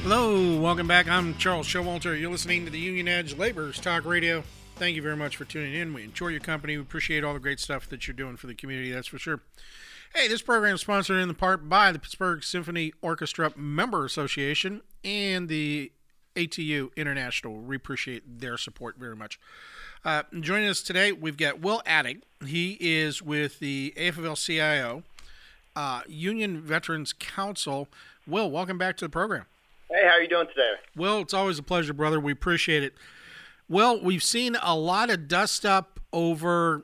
Hello, welcome back. I'm Charles Showalter. You're listening to the Union Edge Laborers Talk Radio. Thank you very much for tuning in. We enjoy your company. We appreciate all the great stuff that you're doing for the community, that's for sure. Hey, this program is sponsored in part by the Pittsburgh Symphony Orchestra Member Association and the ATU International. We appreciate their support very much. Joining us today, we've got Will Attig. He is with the AFL-CIO, Union Veterans Council. Will, welcome back to the program. Hey, how are you doing today? Will, it's always a pleasure, brother. We appreciate it. Well, we've seen a lot of dust up over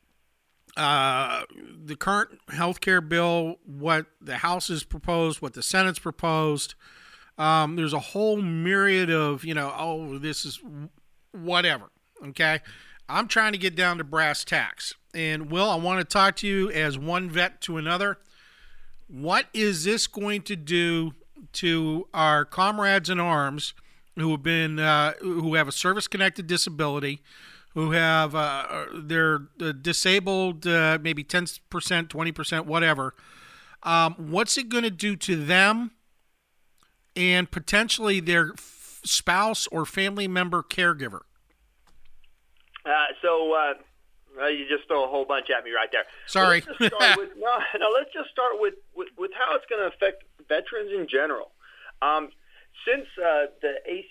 the current health care bill, what the House has proposed, what the Senate's proposed. There's a whole myriad of, this is whatever, okay? I'm trying to get down to brass tacks. And, Will, I want to talk to you as one vet to another. What is this going to do to our comrades in arms who have been who have a service-connected disability, who have they're disabled, maybe 10%, 20%, whatever? What's it going to do to them and potentially their spouse or family member caregiver? You just throw a whole bunch at me right there. Sorry. So let's just start with how it's going to affect veterans in general. Since the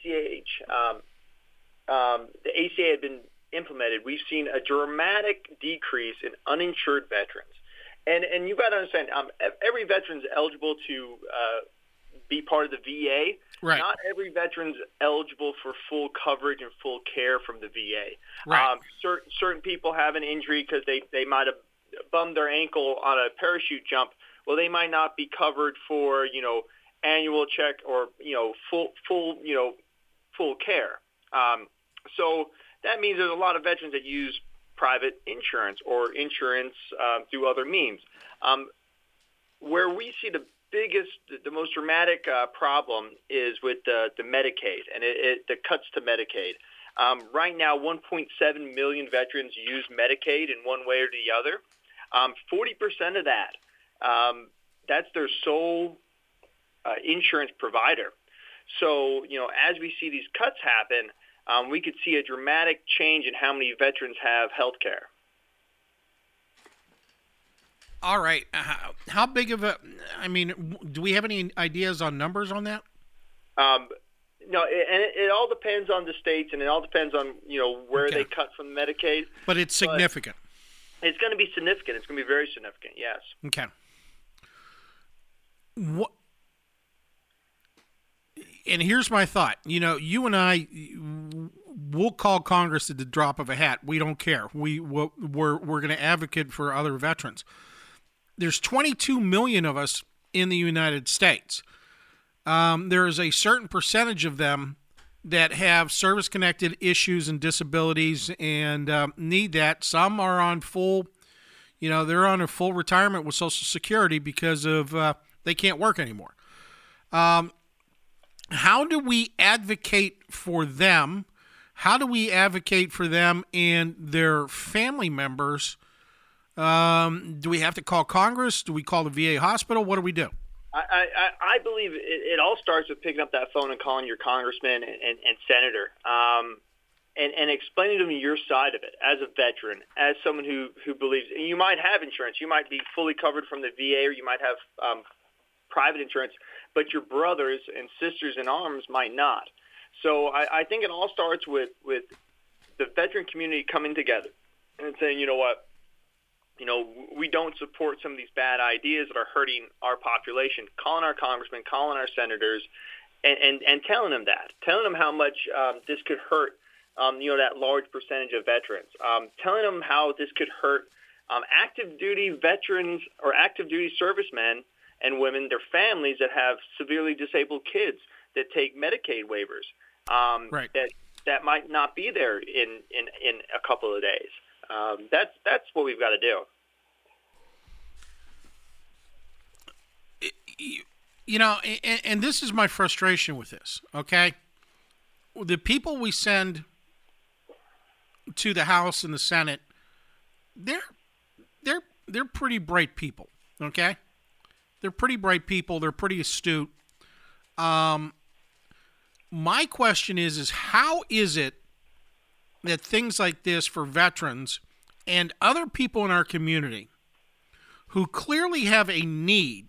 ACA had been implemented, we've seen a dramatic decrease in uninsured veterans. And you've got to understand, every veteran's eligible to be part of the VA. Right. Not every veteran's eligible for full coverage and full care from the VA. Right. Certain people have an injury because they might have bummed their ankle on a parachute jump. Well, they might not be covered for, annual check or, full care. So that means there's a lot of veterans that use private insurance or insurance through other means. Where we see the most dramatic problem is with the Medicaid and the cuts to Medicaid. Right now, 1.7 million veterans use Medicaid in one way or the other. 40% of that's their sole insurance provider. So, as we see these cuts happen, we could see a dramatic change in how many veterans have health care. All right. How big of do we have any ideas on numbers on that? No, it all depends on the states, and it all depends on, where they cut from Medicaid. But it's significant. But it's going to be significant. It's going to be very significant, yes. Okay. What? And here's my thought. You and I, we'll call Congress at the drop of a hat. We don't care. We're going to advocate for other veterans. There's 22 million of us in the United States. There is a certain percentage of them that have service-connected issues and disabilities and need that. Some are on full, they're on a full retirement with Social Security because of they can't work anymore. How do we advocate for them? How do we advocate for them and their family members? Do we have to call Congress? Do we call the VA hospital? What do we do? I believe it all starts with picking up that phone and calling your congressman and senator and explaining to them your side of it as a veteran, as someone who believes you might have insurance. You might be fully covered from the VA, or you might have private insurance, but your brothers and sisters in arms might not. So I think it all starts with the veteran community coming together and saying, you know what, we don't support some of these bad ideas that are hurting our population, calling our congressmen, calling our senators, and telling them how much this could hurt, that large percentage of veterans, telling them how this could hurt active duty veterans or active duty servicemen and women, their families that have severely disabled kids that take Medicaid waivers, right. that might not be there in a couple of days. That's what we've got to do. And this is my frustration with this, okay? The people we send to the House and the Senate, they're pretty bright people, okay? They're pretty bright people. They're pretty astute. My question is how is it that things like this for veterans and other people in our community who clearly have a need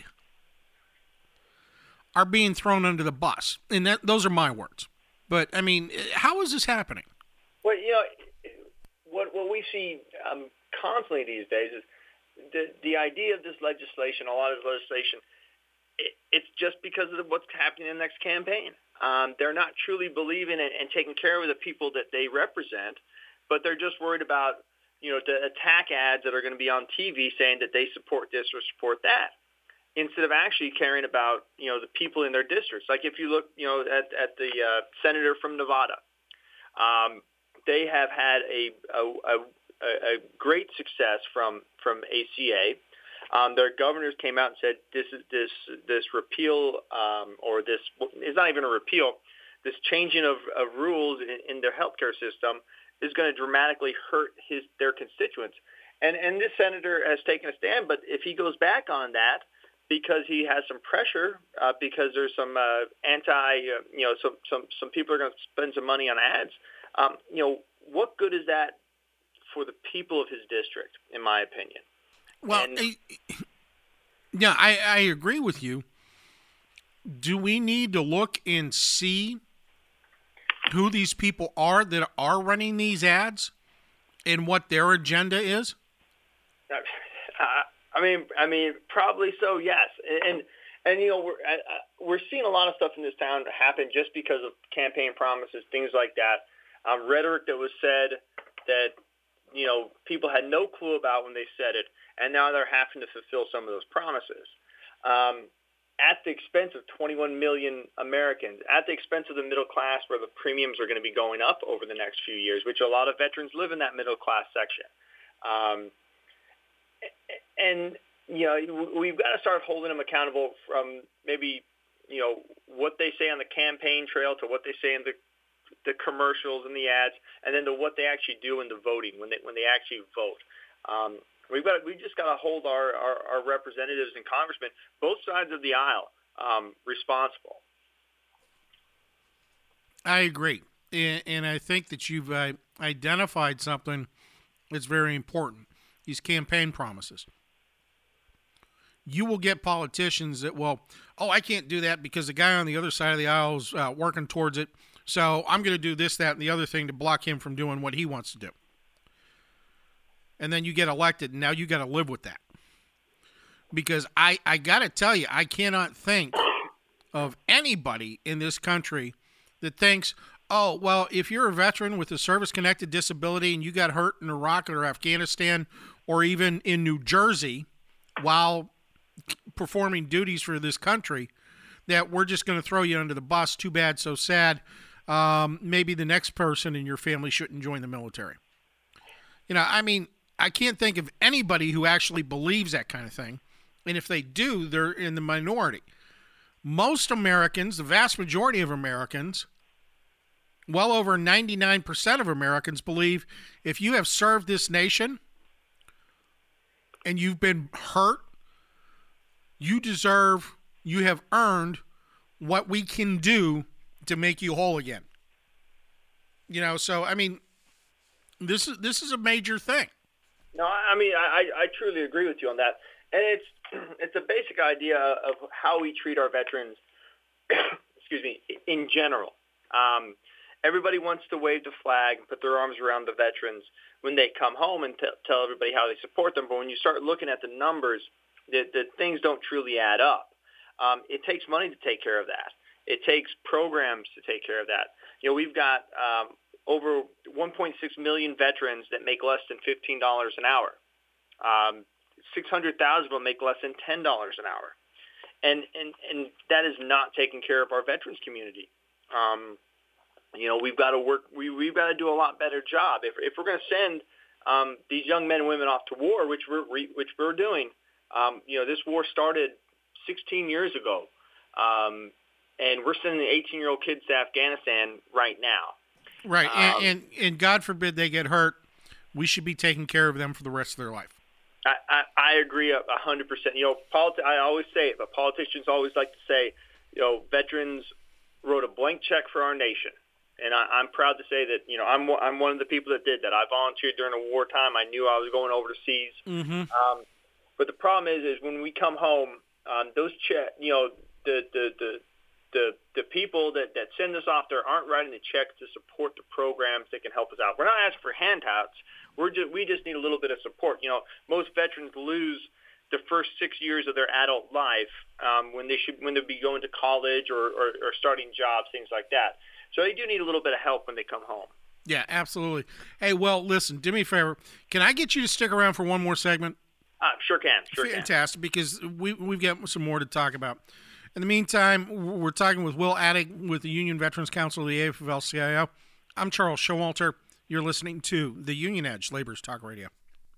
are being thrown under the bus? And those are my words. But, I mean, how is this happening? Well, what we see constantly these days is the idea of this legislation, a lot of legislation, it's just because of what's happening in the next campaign. They're not truly believing and taking care of the people that they represent, but they're just worried about, the attack ads that are going to be on TV saying that they support this or support that, instead of actually caring about, the people in their districts. Like if you look, at the senator from Nevada, they have had a great success from ACA. Their governors came out and said this repeal or this is not even a repeal. This changing of rules in their healthcare system is going to dramatically hurt their constituents. And this senator has taken a stand, but if he goes back on that because he has some pressure, because there's some some people are going to spend some money on ads, what good is that for the people of his district, in my opinion? Well, yeah, I agree with you. Do we need to look and see who these people are that are running these ads and what their agenda is? I mean, probably so. Yes, and we're seeing a lot of stuff in this town happen just because of campaign promises, things like that, rhetoric that was said that people had no clue about when they said it, and now they're having to fulfill some of those promises at the expense of 21 million Americans, at the expense of the middle class, where the premiums are going to be going up over the next few years, which a lot of veterans live in that middle class section. And we've got to start holding them accountable from maybe what they say on the campaign trail to what they say in the commercials and the ads, and then to what they actually do in the voting when they actually vote. We just got to hold our representatives and congressmen, both sides of the aisle, responsible. I agree, and I think that you've identified something that's very important: these campaign promises. You will get politicians that I can't do that because the guy on the other side of the aisle is working towards it. So I'm going to do this, that, and the other thing to block him from doing what he wants to do. And then you get elected, and now you got to live with that. Because I got to tell you, I cannot think of anybody in this country that thinks, if you're a veteran with a service-connected disability and you got hurt in Iraq or Afghanistan or even in New Jersey while performing duties for this country, that we're just going to throw you under the bus. Too bad, so sad. Maybe the next person in your family shouldn't join the military. I can't think of anybody who actually believes that kind of thing. And if they do, they're in the minority. Most Americans, the vast majority of Americans, well over 99% of Americans believe if you have served this nation and you've been hurt, you have earned what we can do to make you whole again. This is a major thing. No, I truly agree with you on that. And it's a basic idea of how we treat our veterans, excuse me, in general. Everybody wants to wave the flag, put their arms around the veterans when they come home and tell everybody how they support them. But when you start looking at the numbers, the things don't truly add up. It takes money to take care of that. It takes programs to take care of that. We've got over 1.6 million veterans that make less than $15 an hour. 600,000 of them make less than $10 an hour. And that is not taking care of our veterans community. We've got to work. We've got to do a lot better job. If we're going to send these young men and women off to war, which we're doing, this war started 16 years ago, and we're sending 18-year-old kids to Afghanistan right now. Right, and God forbid they get hurt, we should be taking care of them for the rest of their life. I agree 100%. I always say it, but politicians always like to say, veterans wrote a blank check for our nation. And I'm proud to say that, I'm one of the people that did that. I volunteered during a wartime. I knew I was going overseas. Mm-hmm. But the problem is when we come home, those checks, the people that send us off there aren't writing the checks to support the programs that can help us out. We're not asking for handouts. We just need a little bit of support. Most veterans lose the first 6 years of their adult life when they'd be going to college or starting jobs, things like that. So they do need a little bit of help when they come home. Yeah, absolutely. Hey, well, listen, do me a favor. Can I get you to stick around for one more segment? Sure can. Fantastic, because we've got some more to talk about. In the meantime, we're talking with Will Addig with the Union Veterans Council of the AFL-CIO. I'm Charles Showalter. You're listening to The Union Edge, Labor's Talk Radio.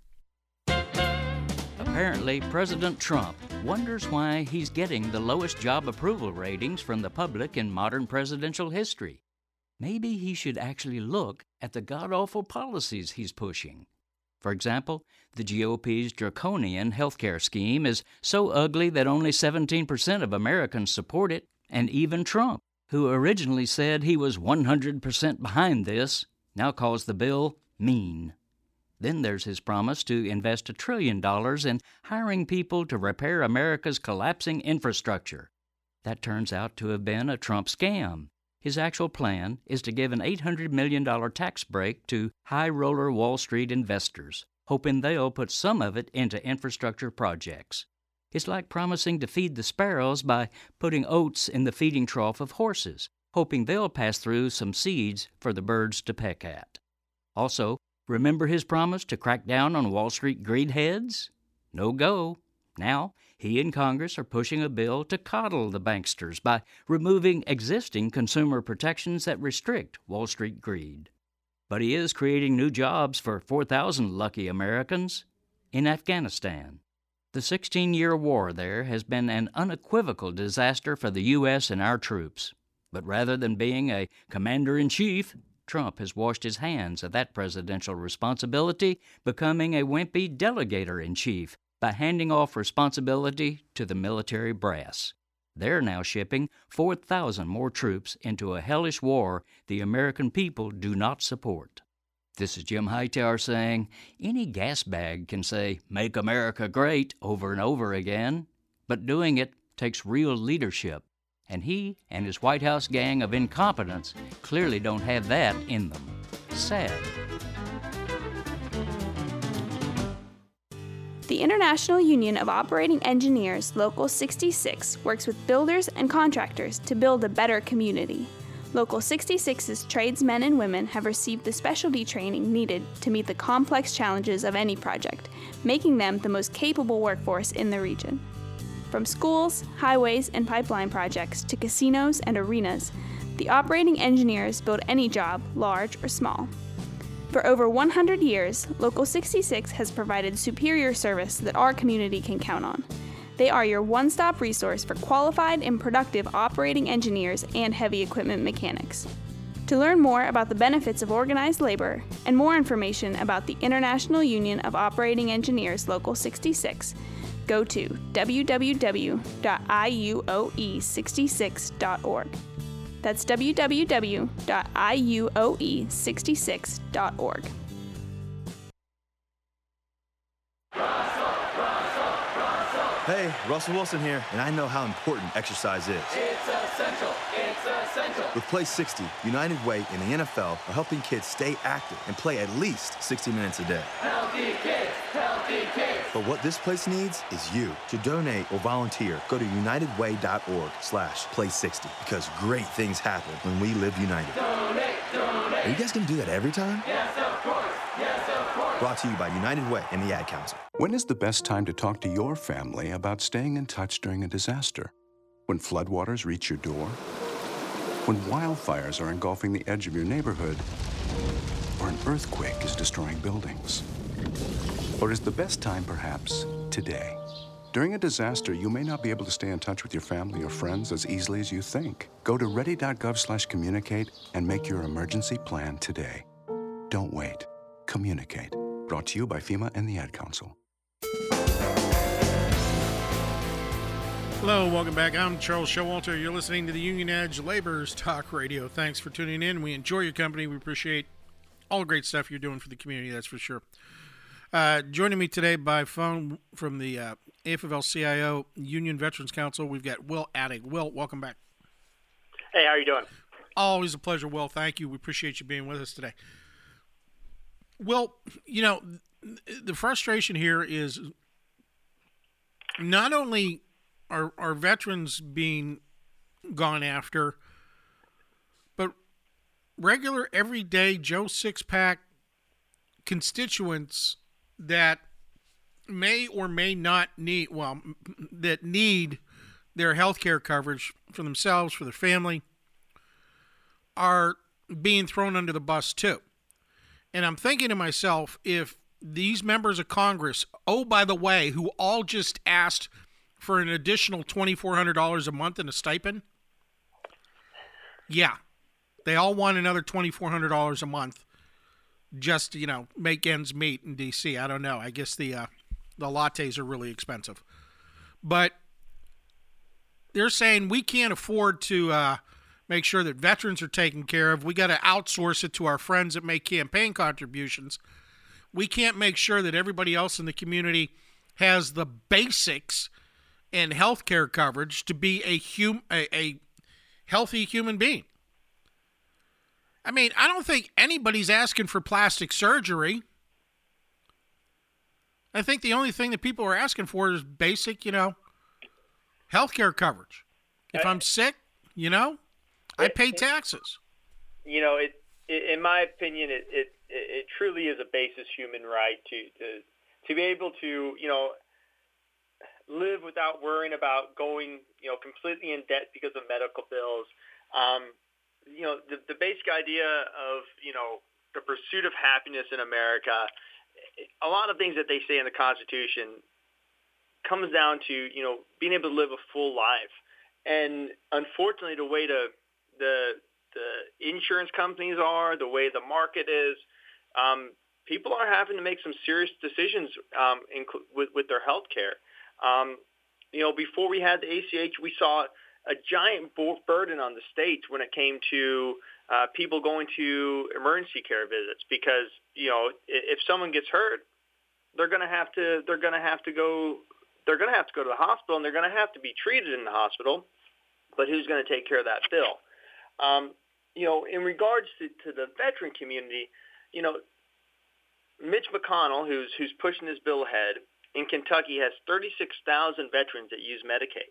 Apparently, President Trump wonders why he's getting the lowest job approval ratings from the public in modern presidential history. Maybe he should actually look at the god-awful policies he's pushing. For example, the GOP's draconian healthcare scheme is so ugly that only 17% of Americans support it, and even Trump, who originally said he was 100% behind this, now calls the bill mean. Then there's his promise to invest $1 trillion in hiring people to repair America's collapsing infrastructure. That turns out to have been a Trump scam. His actual plan is to give an $800 million tax break to high-roller Wall Street investors, hoping they'll put some of it into infrastructure projects. It's like promising to feed the sparrows by putting oats in the feeding trough of horses, hoping they'll pass through some seeds for the birds to peck at. Also, remember his promise to crack down on Wall Street greedheads? No go. Now, he and Congress are pushing a bill to coddle the banksters by removing existing consumer protections that restrict Wall Street greed. But he is creating new jobs for 4,000 lucky Americans in Afghanistan. The 16-year war there has been an unequivocal disaster for the U.S. and our troops. But rather than being a commander-in-chief, Trump has washed his hands of that presidential responsibility, becoming a wimpy delegator-in-chief by handing off responsibility to the military brass. They're now shipping 4,000 more troops into a hellish war the American people do not support. This is Jim Hightower saying, any gas bag can say, "Make America Great," over and over again, but doing it takes real leadership. And he and his White House gang of incompetents clearly don't have that in them. Sad. The International Union of Operating Engineers, Local 66, works with builders and contractors to build a better community. Local 66's tradesmen and women have received the specialty training needed to meet the complex challenges of any project, making them the most capable workforce in the region. From schools, highways, and pipeline projects to casinos and arenas, the operating engineers build any job, large or small. For over 100 years, Local 66 has provided superior service that our community can count on. They are your one-stop resource for qualified and productive operating engineers and heavy equipment mechanics. To learn more about the benefits of organized labor and more information about the International Union of Operating Engineers Local 66, go to www.iuoe66.org. That's www.iuoe66.org. Hey, Russell Wilson here, and I know how important exercise is. It's essential. It's essential. With Play 60, United Way and the NFL are helping kids stay active and play at least 60 minutes a day. Healthy kids, healthy kids. But what this place needs is you. To donate or volunteer, go to unitedway.org/play60 because great things happen when we live united. Donate, donate. Are you guys gonna do that every time? Yes, of course. Yes, of course. Brought to you by United Way and the Ad Council. When is the best time to talk to your family about staying in touch during a disaster? When floodwaters reach your door? When wildfires are engulfing the edge of your neighborhood? Or an earthquake is destroying buildings? Or is the best time perhaps today? During a disaster, you may not be able to stay in touch with your family or friends as easily as you think. Go to ready.gov/communicate and make your emergency plan today. Don't wait. Communicate. Brought to you by FEMA and the Ad Council. Hello, welcome back. I'm Charles Showalter. You're listening to the Union Edge Laborers Talk Radio. Thanks for tuning in. We enjoy your company. We appreciate all the great stuff you're doing for the community, that's for sure. Joining me today by phone from the AFL-CIO Union Veterans Council, we've got Will Attig. Will, welcome back. Hey, how are you doing? Always a pleasure, Will. Thank you. We appreciate you being with us today. Will, you know, the frustration here is not only are veterans being gone after, but regular, everyday Joe Six-Pack constituents that may or may not need, that need their health care coverage for themselves, for their family, are being thrown under the bus too. And I'm thinking to myself, if these members of Congress, oh, by the way, who all just asked for an additional $2,400 a month in a stipend, yeah, they all want another $2,400 a month just to, you know, make ends meet in D.C. I don't know. I guess the lattes are really expensive. But they're saying we can't afford to make sure that veterans are taken care of. We got to outsource it to our friends that make campaign contributions. We can't make sure that everybody else in the community has the basics and health care coverage to be a healthy human being. I mean, I don't think anybody's asking for plastic surgery. I think the only thing that people are asking for is basic, you know, health care coverage. If I'm sick, you know, I pay taxes. You know, in my opinion, it truly is a basis human right to be able to, you know, live without worrying about going, you know, completely in debt because of medical bills. You know, the basic idea of, you know, the pursuit of happiness in America, a lot of things that they say in the Constitution comes down to, you know, being able to live a full life. And unfortunately, the way the insurance companies are, the way the market is, people are having to make some serious decisions with their health care. You know, before we had the ACH, we saw a giant burden on the states when it came to people going to emergency care visits because, you know, if someone gets hurt, they're going to have to go to the hospital and they're going to have to be treated in the hospital. But who's going to take care of that bill? You know, in regards to the veteran community, you know, Mitch McConnell, who's pushing this bill ahead, in Kentucky has 36,000 veterans that use Medicaid.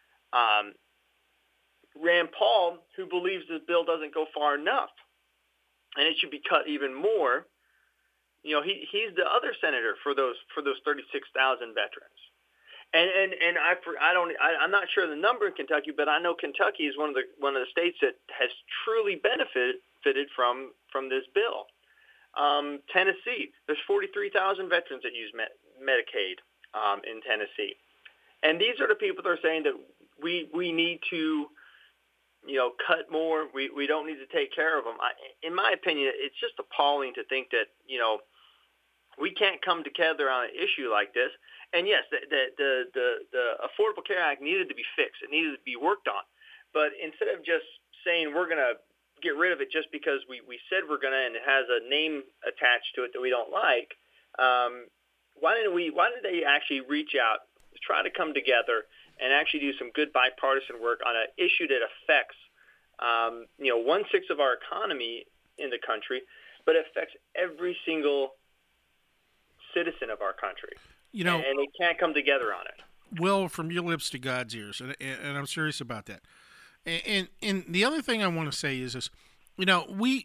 Rand Paul, who believes this bill doesn't go far enough and it should be cut even more, you know, he's the other senator for those 36,000 veterans. And I'm not sure the number in Kentucky, but I know Kentucky is one of the states that has truly benefited from this bill. Tennessee, there's 43,000 veterans that use Medicaid in Tennessee, and these are the people that are saying that we need to, you know, cut more. We don't need to take care of them. In my opinion, it's just appalling to think that, you know, we can't come together on an issue like this. And yes, the Affordable Care Act needed to be fixed. It needed to be worked on. But instead of just saying we're going to get rid of it just because we said we're going to and it has a name attached to it that we don't like, why didn't they actually reach out, try to come together and actually do some good bipartisan work on an issue that affects, you know, 1/6 of our economy in the country, but it affects every single citizen of our country. You know, and they can't come together on it. Will, from your lips to God's ears, and I'm serious about that. And the other thing I want to say is this, you know, we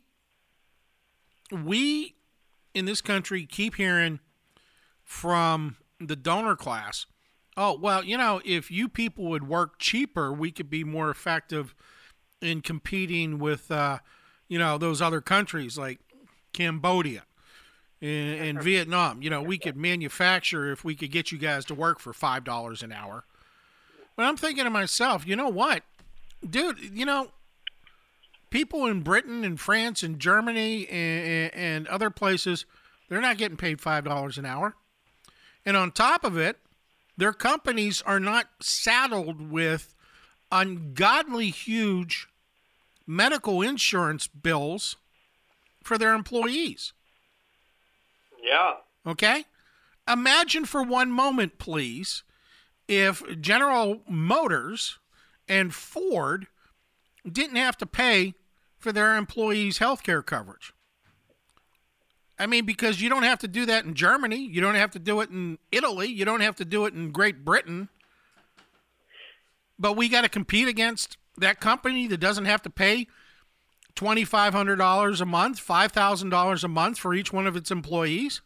in this country keep hearing from the donor class, oh, well, you know, if you people would work cheaper, we could be more effective in competing with, you know, those other countries like Cambodia and Vietnam. You know, we could manufacture if we could get you guys to work for $5 an hour. But I'm thinking to myself, you know what? Dude, you know, people in Britain and France and Germany and other places, they're not getting paid $5 an hour. And on top of it, their companies are not saddled with ungodly huge medical insurance bills for their employees. Yeah. Okay? Imagine for one moment, please, if General Motors and Ford didn't have to pay for their employees' health care coverage. I mean, because you don't have to do that in Germany. You don't have to do it in Italy. You don't have to do it in Great Britain. But we got to compete against that company that doesn't have to pay $2,500 a month, $5,000 a month for each one of its employees.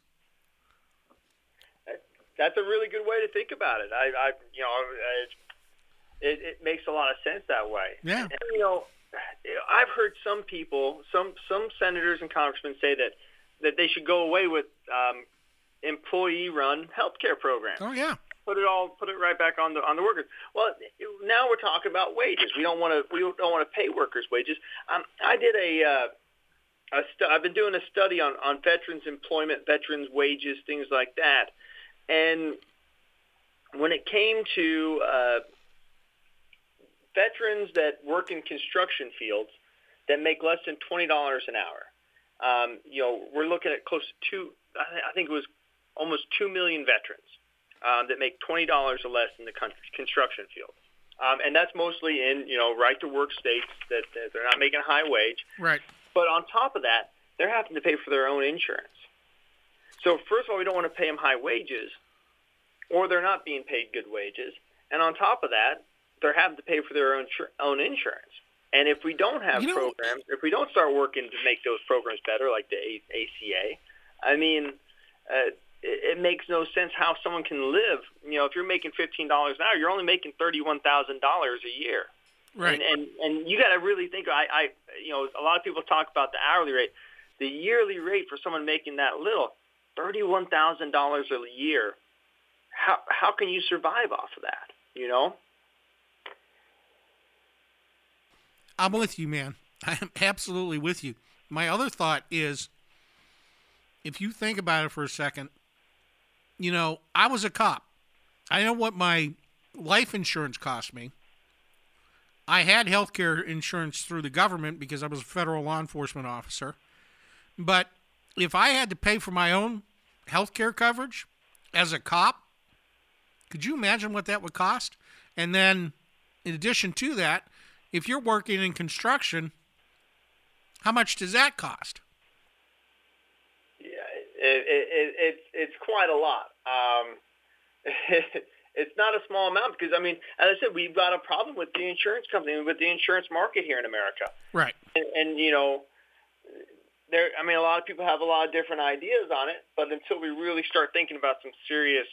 That's a really good way to think about it. It makes a lot of sense that way. Yeah. And, I've heard some people, some senators and congressmen say that they should go away with employee-run healthcare programs. Oh yeah. Put it right back on the workers. Well, now we're talking about wages. We don't want to pay workers wages. I did I've been doing a study on veterans employment, veterans wages, things like that. And when it came to veterans that work in construction fields that make less than $20 an hour, we're looking at close to I think it was almost 2 million veterans that make $20 or less in the construction field. And that's mostly in, right-to-work states that they're not making a high wage. Right. But on top of that, they're having to pay for their own insurance. So first of all, we don't want to pay them high wages, or they're not being paid good wages. And on top of that, they're having to pay for their own insurance. And if we don't have programs, if we don't start working to make those programs better, like the ACA, I mean, it makes no sense how someone can live. If you're making $15 an hour, you're only making $31,000 a year. Right. And you got to really think. A lot of people talk about the hourly rate, the yearly rate for someone making that little, $31,000 a year. How can you survive off of that? I'm with you, man. I am absolutely with you. My other thought is, if you think about it for a second, I was a cop. I know what my life insurance cost me. I had health care insurance through the government because I was a federal law enforcement officer. But if I had to pay for my own health care coverage as a cop, could you imagine what that would cost? And then, in addition to that, if you're working in construction, how much does that cost? It's quite a lot. It's not a small amount because, as I said, we've got a problem with the insurance company, with the insurance market here in America. Right. And a lot of people have a lot of different ideas on it, but until we really start thinking about some serious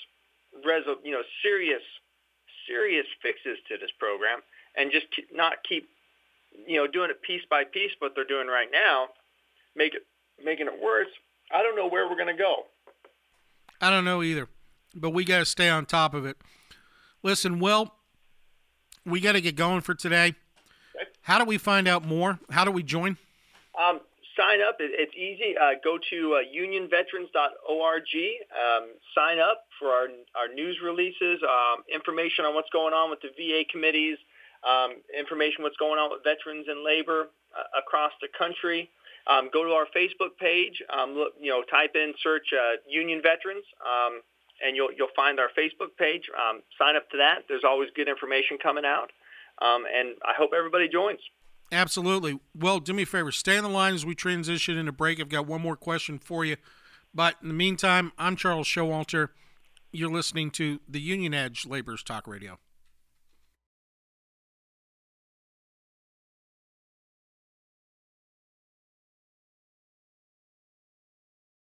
fixes to this program and just not keep, doing it piece by piece, what they're doing right now, making it worse, I don't know where we're going to go. I don't know either, but we got to stay on top of it. Listen, Will, we got to get going for today. Okay. How do we find out more? How do we join? Sign up. It's easy. Go to unionveterans.org. Sign up for our news releases, information on what's going on with the VA committees, information what's going on with veterans and labor across the country. Go to our Facebook page. Type in, search Union Veterans, and you'll find our Facebook page. Sign up to that. There's always good information coming out, and I hope everybody joins. Absolutely. Well, do me a favor. Stay on the line as we transition into break. I've got one more question for you. But in the meantime, I'm Charles Showalter. You're listening to the Union Edge Laborers Talk Radio.